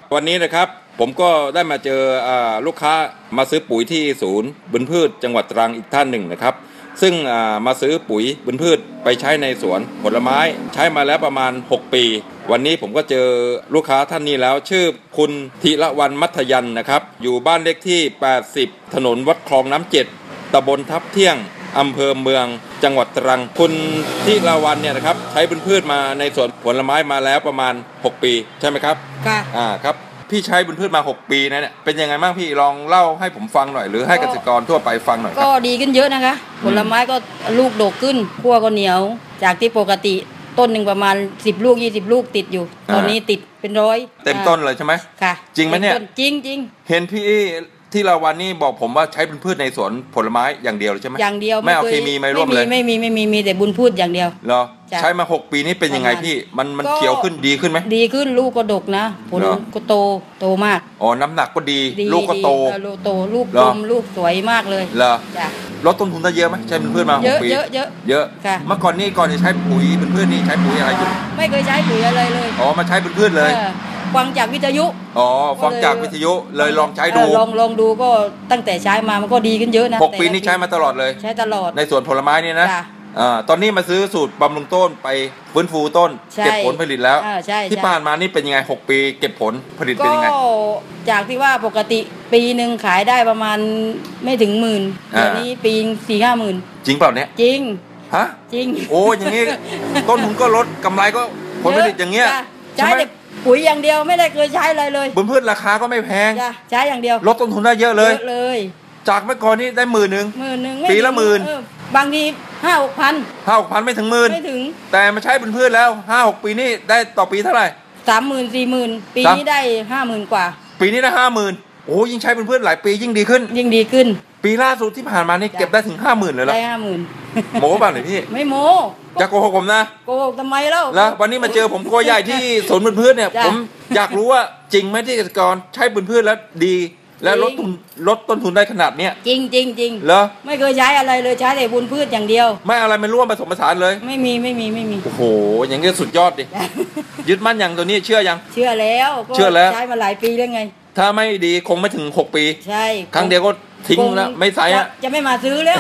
วันนี้นะครับผมก็ได้มาเจอลูกค้ามาซื้อปุ๋ยที่ศูนย์บุญพืชจังหวัดตรังอีกท่านหนึ่งนะครับซึ่งมาซื้อปุ๋ยบุญพืชไปใช้ในสวนผลไม้ใช้มาแล้วประมาณ6ปีวันนี้ผมก็เจอลูกค้าท่านนี้แล้วชื่อคุณธีรวรรณมัธยันนะครับอยู่บ้านเลขที่80ถนนวัดคลองน้ำ7ตำบลทับเที่ยงอำเภอเมืองจังหวัดตรังคุณธีรวรรณเนี่ยนะครับใช้บุญพืชมาในสวนผลไม้มาแล้วประมาณ6ปีใช่ไหมครับค่ะครับพี่ใช้บุญพืชมา6ปีนะเนี่ยเป็นยังไงบ้างพี่ลองเล่าให้ผมฟังหน่อยหรือให้เกษตรกรทั่วไปฟังหน่อยก็ดีขึ้นเยอะนะคะผลไม้ก็ลูกดกขึ้นคั่วก็เหนียวจากที่ปกติต้นหนึ่งประมาณ10ลูก20ลูกติดอยู่ตอนนี้ติดเป็นร้อยเต็มต้นเลยใช่ไหมค่ะจริงไหมเนี่ยจริงจริงเห็นพี่ที่เราวันนี้บอกผมว่าใช้บุญพืชในสวนผลไม้อย่างเดียวใช่ไหมอย่างเดียวไม่เอาเคมีมาร่วมเลยไม่มีแต่บุญพืชอย่างเดียวเหรอใช้มา6ปีนี้เป็นยังไงพี่มันเขียวขึ้นดีขึ้นไหมดีขึ้นลูกก็ดกนะผลก็โตมากอ๋อน้ำหนักก็ดีลูกก็โตลูกกลมลูกสวยมากเลยเหรอลดต้นทุนได้เยอะไหมใช้บุญพืชมา6ปีเยอะเมื่อก่อนจะใช้ปุ๋ยบุญพืชนี่ใช้ปุ๋ยอะไรอยู่ไม่เคยใช้ปุ๋ยอะไรเลยอ๋อมาใช้บุญพืชเลยฟังจากวิทยุฟังจากวิทยุเลยลองใช้ดูลองดูก็ตั้งแต่ใช้มามันก็ดีขึ้นเยอะนะ 6ปีนี้ใช้มาตลอดเลยใช้ตลอดในสวนผลไม้นี่นะตอนนี้มาซื้อสูตรบำรุงต้นไปฟื้นฟูต้นเก็บผลผลิตแล้วที่ผ่านมานี่เป็นยังไง6ปีเก็บผลผลิตเป็นยังไงก็จากที่ว่าปกติปีหนึ่งขายได้ประมาณไม่ถึงหมื่นเดี๋ยวนี้ปี 4-5 หมื่นจริงเปล่าเนี่ยจริงฮะจริงโอ้อย่างนี้ต้นทุนก็ลดกำไรก็ผลผลิตอย่างเงี้ยใช้แต่ปุ๋ยอย่างเดียวไม่ได้เคยใช้อะไรเลยบุญพืชราคาก็ไม่แพงใช้อย่างเดียวลดต้นทุนได้เยอะเลยจากเมื่อก่อนนี้ได้10,000ปีละ10,000 บางที5-6 พันไม่ถึงหมื่นแต่มาใช้บุญพืชแล้ว 5-6 ปีนี้ได้ต่อปีเท่าไหร่ 30,000-40,000ปีนี้ได้ 50,000 กว่าปีนี้ได้ 50,000โอ้ยิ่งใช้บุญพืชหลายปียิ่งดีขึ้นปีล่าสุดที่ผ่านมานี่เก็บได้ถึง 50,000เลยเหรอได้ 50,000 โม้ป่ะเนี่ยพี่ไม่โม้จะโกหกผมนะโกหกทำไมเล่าแล้ววันนี้มาเจอผมโกใหญ่ที่สวนบุญพืชเนี่ยผมอยากรู้ว่าจริงไหมที่เกษตรกรใช้บุญพืชแล้วดีและลดต้นทุนได้ขนาดเนี้ยจริงเหรอไม่เคยใช้อะไรเลยใช้แต่บุญพืชอย่างเดียวไม่อะไรมันร่วมผสมผสานเลยไม่มีโอ้โหอย่างนี้สุดยอดดิยึดมั่นอย่างตัวนี้เชื่อยังเชื่อแล้วใช้มาหลายปีแล้วไงถ้าไม่ดีคงไม่ถึง6ปีใช่ครั้งเดียวก็ทิ้งแล้วไม่ใส่อะจะไม่มาซื้อแล้ว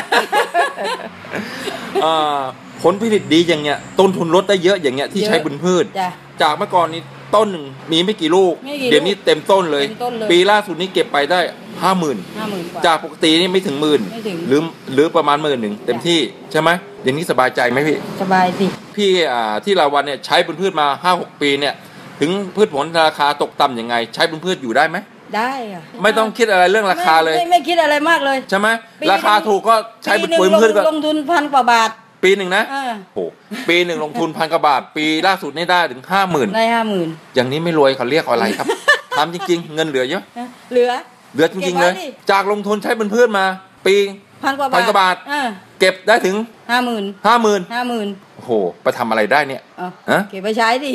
ผลผลิตดีอย่างเงี้ยต้นทุนลดได้เยอะอย่างเงี้ยที่ใช้บุญพืชจากเมื่อก่อนนี้ต้นหนึ่งมีไม่กี่ลูกเดี๋ยวนี้เต็มต้นเลยปีล่าสุดนี้เก็บไปได้ 50,000จากปกตินี่ไม่ถึง10,000หรือประมาณ10,000เต็มที่ใช่ไหมอย่างนี้สบายใจไหมพี่สบายสิพี่ที่เราวันเนี่ยใช้บุญพืชมา 5-6 ปีเนี่ยถึงพืชผลราคาตกต่ำยังไงใช้บุญพืชอยู่ได้ไหมได้อะไม่ต้องคิดอะไรเรื่องราคาเลยไม่คิดอะไรมากเลยใช่ไหมราคาถูกก็ใช้บุญพืชก็ลงทุน1,000 กว่าบาทปีหนึ่งนะโอ้ปีหนึ่งลงทุน1,000 กว่าบาทปีล่าสุดนี่ได้ถึง 50,000 ได้ 50,000 อย่างนี้ไม่รวยเขาเรียกอะไรครับถามจริงๆเงินเหลือเยอะเหลือจริงๆเลยจากลงทุนใช้บุญพืชมาปี 1,000 กว่าบาทเก็บได้ถึง 50,000 โอ้โหไปทำอะไรได้เนี่ยเก็บไปใช้ดิ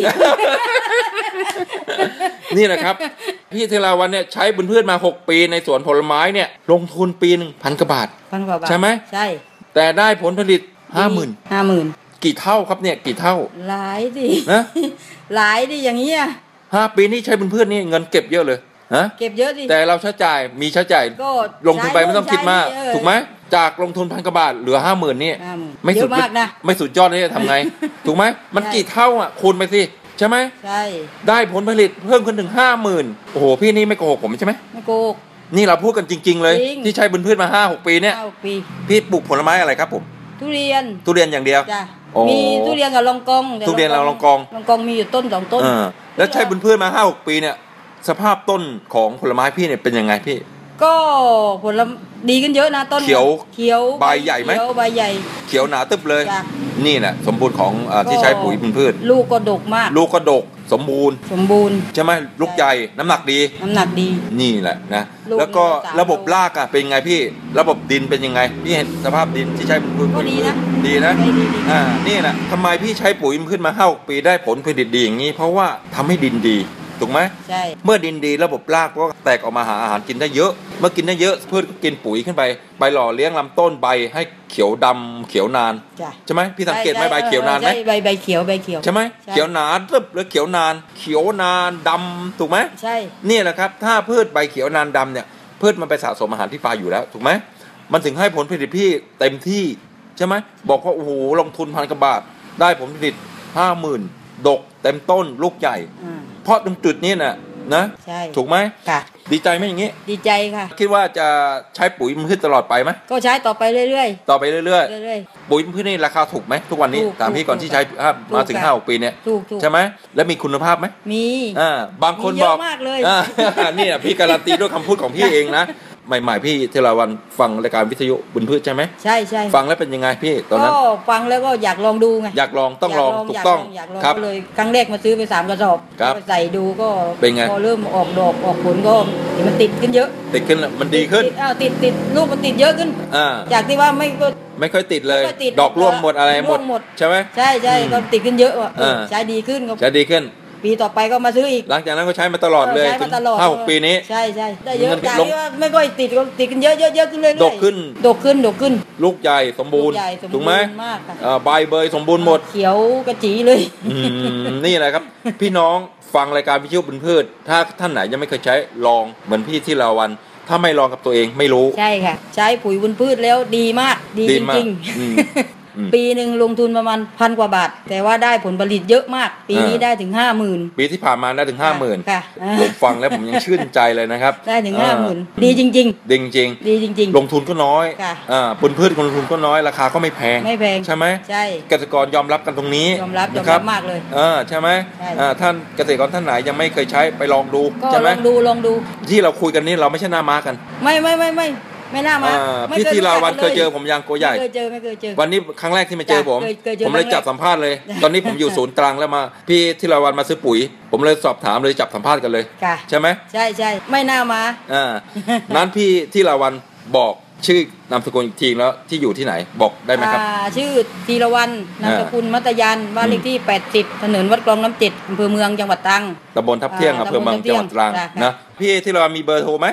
นี่แหละครับพี่ธีรวรรณเนี่ยใช้บุญพืชมา6ปีในสวนผลไม้เนี่ยลงทุนปีนึง1,000 กว่าบาทใช่ไหมใช่แต่ได้ผลผลิต 50,000กี่เท่าครับเนี่ยกี่เท่าหลายดินะหลายดิอย่างเงี้ย 5 ปีนี้ใช้บุญพืชนี่เงินเก็บเยอะเลยเก็บเยอะดิแต่เราใช้จ่ายมีใช้จ่ายลงทุนไปไม่ต้องคิดมากถูกไหมจากลงทุน1,000 กว่าบาทเหลือ 50,000นี่ไม่สุดมากนะไม่สุดยอดนี่ทำไงถูกไหมมันกี่เท่าอ่ะคูณไปสิใช่ไหมใช่ได้ผลผลิตเพิ่มขึ้นถึง 50,000โอ้โหพี่นี่ไม่โกหกผมใช่ไหมไม่โกหกนี่เราพูดกันจริงๆเลยที่ใช้บุญพืชมา 5-6 ปีเนี่ยพี่ปลูกผลไม้อะไรครับผมทุเรียนอย่างเดียวมีทุเรียนกับลองกองลองกองมีอยู่ต้น2 ต้นแล้วใช้บุญพืชมา 5-6 ปีเนี่ยสภาพต้นของผลไม้พี่เนี่ยเป็นยังไงพี่ก็ผลดีขึ้นเยอะนะต้นเขียวใบใหญ่ไหมใบใหญ่เขียวหนาตึบเลยนี่แหละสมบูรณ์ของที่ใช้ปุ๋ยบุญพืชลูกก็ดกมากลูกก็ดกสมบูรณ์ใช่ไหมลูกใหญ่น้ำหนักดีนี่แหละนะแล้วก็ระบบรากอะเป็นไงพี่ระบบดินเป็นยังไงพี่เห็นสภาพดินที่ใช้บุญพืชก็ดีนะนี่แหละทำไมพี่ใช้ปุ๋ยบุญพืชมา5-6 ปีได้ผลผลิตดีอย่างนี้เพราะว่าทำให้ดินดีถูกไหมใช่เมื่อดินดีระบบรากก็แตกออกมาหาอาหารกินได้เยอะเมื่อกินได้เยอะพืชก็กินปุ๋ยขึ้นไปหล่อเลี้ยงลำต้นใบให้เขียวดำเขียวนานจ้ะใช่ไหมพี่สังเกตไหมใบเขียวนานไหมใช่ใบเขียวใบเขียวใช่ไหมใช่เขียวหนาตึบแล้วเขียวนานดำถูกไหมใช่นี่แหละครับถ้าพืชใบเขียวนานดำเนี่ยพืชมันไปสะสมอาหารที่ปลายอยู่แล้วถูกไหมมันถึงให้ผลผลิตพี่เต็มที่ใช่ไหมบอกว่าโอ้โหลงทุน1,000 กว่าบาทได้ผลผลิต 50,000 ดกเต็มต้นลูกใหญ่ เพราะตรงจุดนี้นะใช่ถูกไหมค่ะดีใจไหมอย่างนี้ดีใจค่ะคิดว่าจะใช้ปุ๋ยพืชตลอดไปไหมก็ใช้ต่อไปเรื่อยต่อไปเรื่อยๆเรื่อยๆปุ๋ยพืชนี่ราคาถูกไหมทุกวันนี้ถูกตามพี่ก่อนถูกที่ใช้ถูกมาถึงค่ะ 5-6 ปีเนี่ยถูกใช่ไหมแล้วมีคุณภาพไหมมีบางคนมีเยบอะอกมากเลยนี่พี่การันตีด้วยคำพูดของพี่เองนะใหม่ๆพี่เทราวันฟังรายการวิทยุบุญพืชใช่ไหมใช่ใช่ฟังแล้วเป็นยังไงพี่ตอนนั้นก็ฟังแล้วก็อยากลองดูไงอยากลองต้องลองถูกต้องอยากลองครับก็เลยครั้งแรกมาซื้อไป3 กระสอบครับก็ใส่ดูก็เป็นไงพอเริ่มออกดอกออกผลก็เห็นมันติดขึ้นเยอะติดขึ้นแล้วมันดีขึ้นติดลูกมันติดเยอะขึ้นอ่าจากที่ว่าไม่ก็ไม่ค่อยติดเลยไม่ค่อยติดดอกร่วงหมดอะไรร่วงหมดใช่ไหมใช่ใช่อืมก็ติดขึ้นเยอะว่ะอ่าใช้ดีขึ้นก็ใช้ดีขึ้นปีต่อไปก็มาซื้ออีกหลังจากนั้นก็ใช้มาตลอดเลยใช้ถึมาง ตลอด 5-6 ปีนี้ใช่ใช่ได้เยอะมันจากลงที่ว่าไม่ค่อยติดก็ติดกันเยอะเยอะขึ้นเรื่อยๆดกขึ้นดกขึ้นลูกใหญ่สมบูรณ์ลูกใหญ่สมบูรณ์ถูกไหมมากค่ะใบเบยสมบูรณ์หมดเขียวกระจีเลยนี่แหละครับ พี่น้องฟังรายการวิทยุบุญพืช ถ้าท่านไหนยังไม่เคยใช้ลองเหมือนพี่ที่ลาวัน ถ้าไม่ลองกับตัวเองไม่รู้ใช่ค่ะ ใช้ปุ๋ยบุญพืชแล้วดีมากดีดีจมากริงอืมๆ ปีหนึ่งลงทุนประมาณ1,000 กว่าบาท แต่ว่าได้ผลผลิตเยอะมาก ปีนี้ได้ถึง 50,000 ปีที่ผ่านมาได้ถึง 50,000 ค่ะผมฟังแล้วผมยังชื่นใจเลยนะครับได้ถึงอ่า 50,000 ดีจริงดีจริงๆ ดีจริงลงทุนก็น้อยค่ะบุญพืชลงทุนก็น้อยราคาก็ไม่แพงไม่แพงใช่ไหมใช่เกษตรกรยอมรับกันตรงนี้ยอมรับนะคมากเลยใช่ไหมใช่ท่านเกษตรกรท่านไหนยังไม่เคยใช้ไปลองดูก็ใช่ไหลมองดูที่เราคุยกันนี่เราไม่ใช่หน้าม้ากันไม่น่ามาไม่พี่เคยที่ลาวันรู้เคจัยกเจอผมยังโกใหญ่ไม่เคยเจอวันนี้ครั้งแรกที่มาเจอผมเคยเจอผมเลยครั้งแรกจับสัมภาษณ์เลย ตอนนี้ผมอยู่ศูนย์ตรังแล้วมา พี่ที่ลาวันมาซื้อปุ๋ย ผมเลยสอบถามเลยจับสัมภาษณ์กันเลยค่ะใช่ไหมใช่ไม่น่ามานั้นพี่ที่ลาวันบอกชื่อนามสกุลอีกทีแล้วที่อยู่ที่ไหนบอกได้ไหมครับชื่อธีรวรรณนามสกุลมัตยันบ้านเลขที่ 80 ถนนวัดกลองน้ำจิตอำเภอเมืองจังหวัดตรังตำบลทับเที่ยงอำเภอเมืองจังหวัดตรังค่ะนะพี่ที่ลาวันมีเบอร์โทรไหม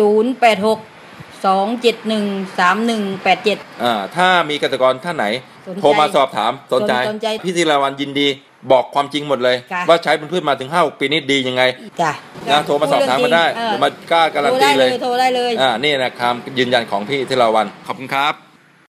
086 271 3187 ถ้ามีเกษตรกรท่านไหนสนใจโทรมาสอบถามสนใจสนใจพี่ธีรวันยินดีบอกความจริงหมดเลยค่ะว่าใช้เป็นพืชมาถึง5-6 ปีนี้ดียังไงจ้ะนะโทรมาสอบถามมาได้เดี๋ยวมากล้าการันตีเลยโทรได้เลยนี่นะครับยืนยันของพี่ธีรวันขอบคุณครับ